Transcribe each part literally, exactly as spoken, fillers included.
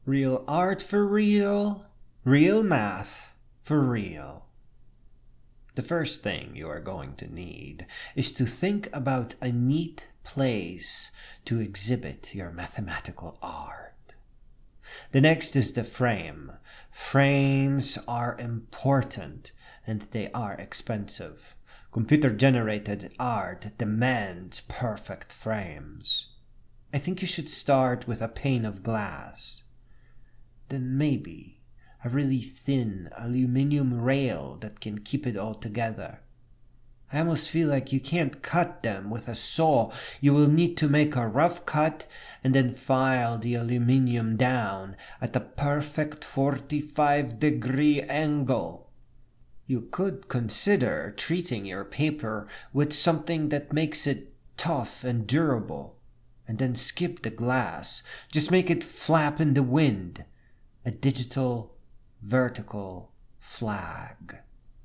Real art for real, real math for real. The first thing you are going to need is to think about a neat place to exhibit your mathematical art. The next is the frame. Frames are important and they are expensive. Computer-generated art demands perfect frames. I think you should start with a pane of glass. Then maybe a really thin aluminum rail that can keep it all together. I almost feel like you can't cut them with a saw. You will need to make a rough cut and then file the aluminum down at a perfect forty-five degree angle. You could consider treating your paper with something that makes it tough and durable, and then skip the glass. Just make it flap in the wind. A digital, vertical flag.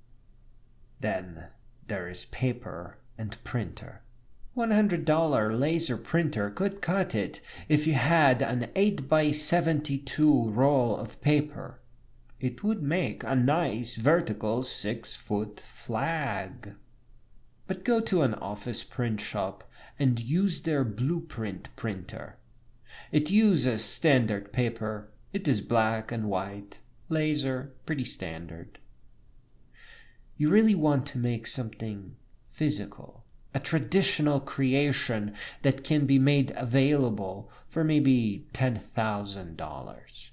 Then there is paper and printer. one hundred dollars laser printer could cut it if you had an eight by seventy-two roll of paper. It would make a nice vertical six-foot flag. But go to an office print shop and use their blueprint printer. It uses standard paper. It is black and white, laser, pretty standard. You really want to make something physical, a traditional creation that can be made available for maybe ten thousand dollars.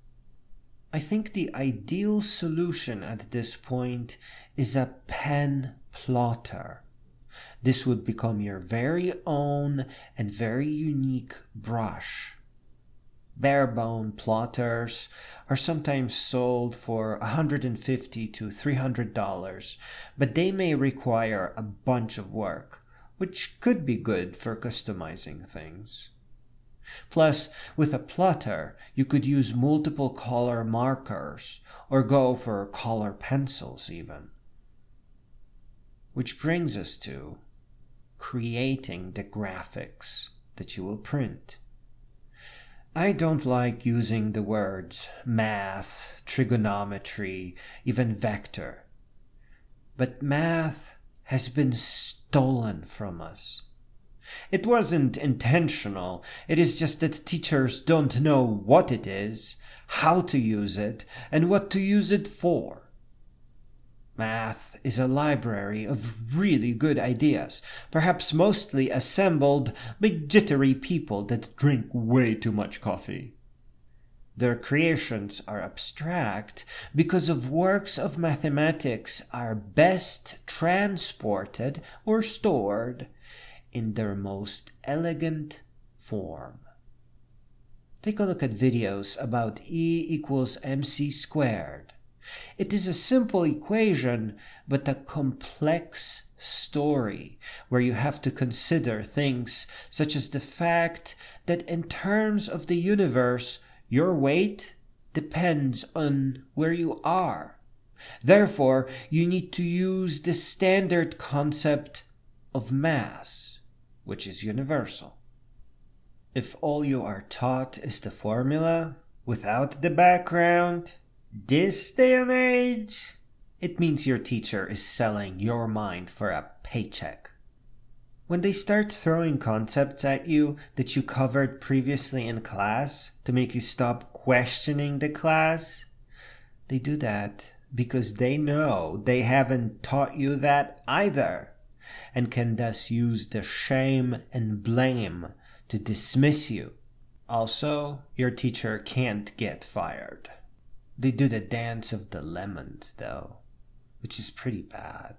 I think the ideal solution at this point is a pen plotter. This would become your very own and very unique brush. Barebone plotters are sometimes sold for one hundred fifty dollars to three hundred dollars, but they may require a bunch of work, which could be good for customizing things. Plus, with a plotter, you could use multiple color markers or go for color pencils even. Which brings us to creating the graphics that you will print. I don't like using the words math, trigonometry, even vector. But math has been stolen from us. It wasn't intentional. It is just that teachers don't know what it is, how to use it, and what to use it for. Math is a library of really good ideas, perhaps mostly assembled by jittery people that drink way too much coffee. Their creations are abstract because of works of mathematics are best transported or stored in their most elegant form. Take a look at videos about E equals mc squared. It is a simple equation, but a complex story where you have to consider things such as the fact that in terms of the universe, your weight depends on where you are. Therefore, you need to use the standard concept of mass, which is universal. If all you are taught is the formula without the background, this day and age, it means your teacher is selling your mind for a paycheck. When they start throwing concepts at you that you covered previously in class to make you stop questioning the class, they do that because they know they haven't taught you that either, and can thus use the shame and blame to dismiss you. Also, your teacher can't get fired. They do the dance of the lemons, though, which is pretty bad.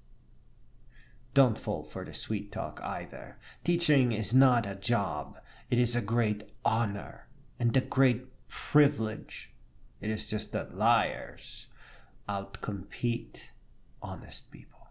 Don't fall for the sweet talk either. Teaching is not a job. It is a great honor and a great privilege. It is just that liars outcompete honest people.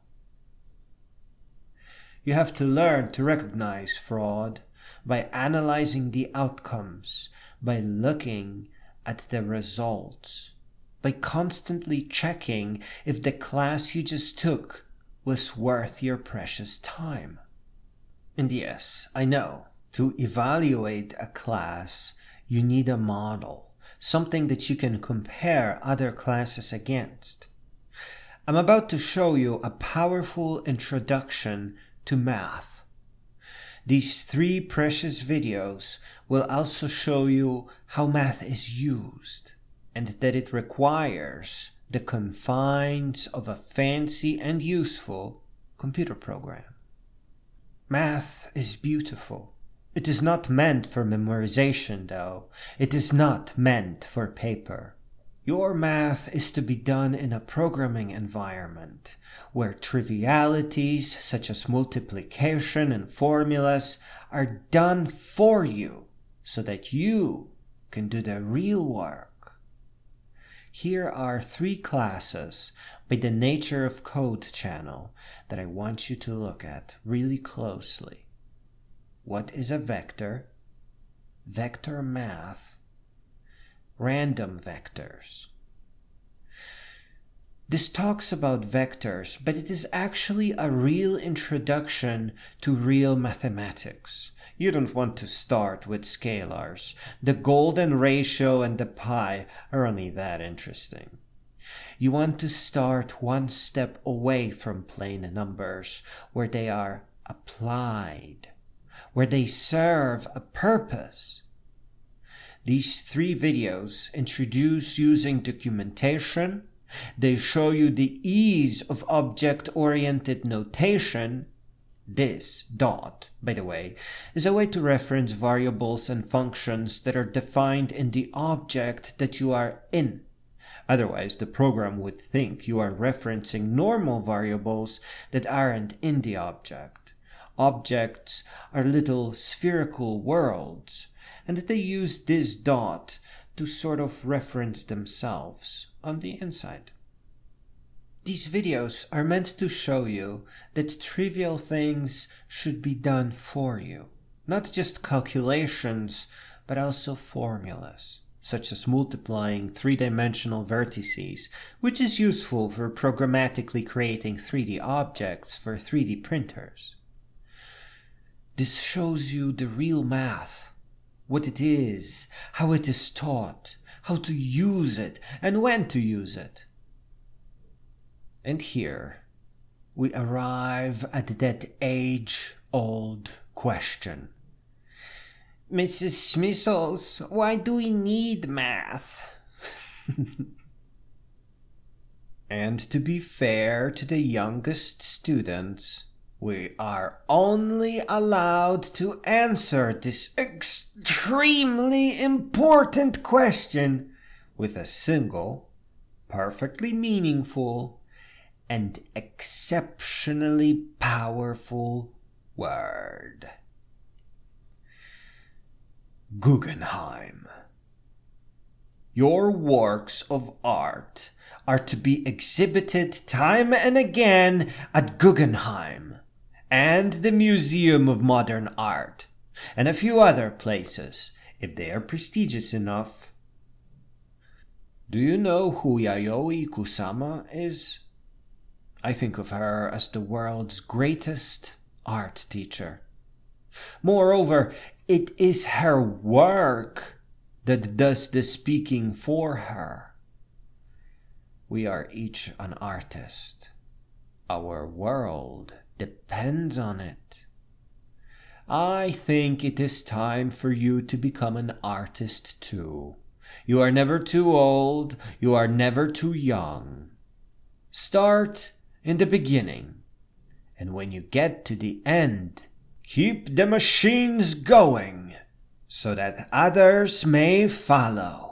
You have to learn to recognize fraud by analyzing the outcomes, by looking at the results, by constantly checking if the class you just took was worth your precious time. And yes, I know, to evaluate a class, you need a model something that you can compare other classes against. I'm about to show you a powerful introduction to math. These three precious videos will also show you how math is used and that it requires the confines of a fancy and useful computer program. Math is beautiful. It is not meant for memorization, though. It is not meant for paper. Your math is to be done in a programming environment where trivialities such as multiplication and formulas are done for you so that you can do the real work. Here are three classes by the Nature of Code channel that I want you to look at really closely. What is a vector? Vector math. Random vectors. This talks about vectors, but it is actually a real introduction to real mathematics. You don't want to start with scalars. The golden ratio and the pi are only that interesting. You want to start one step away from plain numbers, where they are applied, where they serve a purpose. These three videos introduce using documentation. They show you the ease of object-oriented notation. This dot, by the way, is a way to reference variables and functions that are defined in the object that you are in. Otherwise, the program would think you are referencing normal variables that aren't in the object. Objects are little spherical worlds, and that they use this dot to sort of reference themselves on the inside. These videos are meant to show you that trivial things should be done for you. Not just calculations, but also formulas, such as multiplying three-dimensional vertices, which is useful for programmatically creating three D objects for three D printers. This shows you the real math, what it is, how it is taught, how to use it, and when to use it. And here we arrive at that age-old question. Missus Smithles, why do we need math? And to be fair to the youngest students, we are only allowed to answer this extremely important question with a single, perfectly meaningful, and exceptionally powerful word. Guggenheim. Your works of art are to be exhibited time and again at Guggenheim and the Museum of Modern Art, and a few other places, if they are prestigious enough. Do you know who Yayoi Kusama is? I think of her as the world's greatest art teacher. Moreover, it is her work that does the speaking for her. We are each an artist. Our world depends on it. I think it is time for you to become an artist too. You are never too old. You are never too young. Start in the beginning, and when you get to the end, keep the machines going so that others may follow.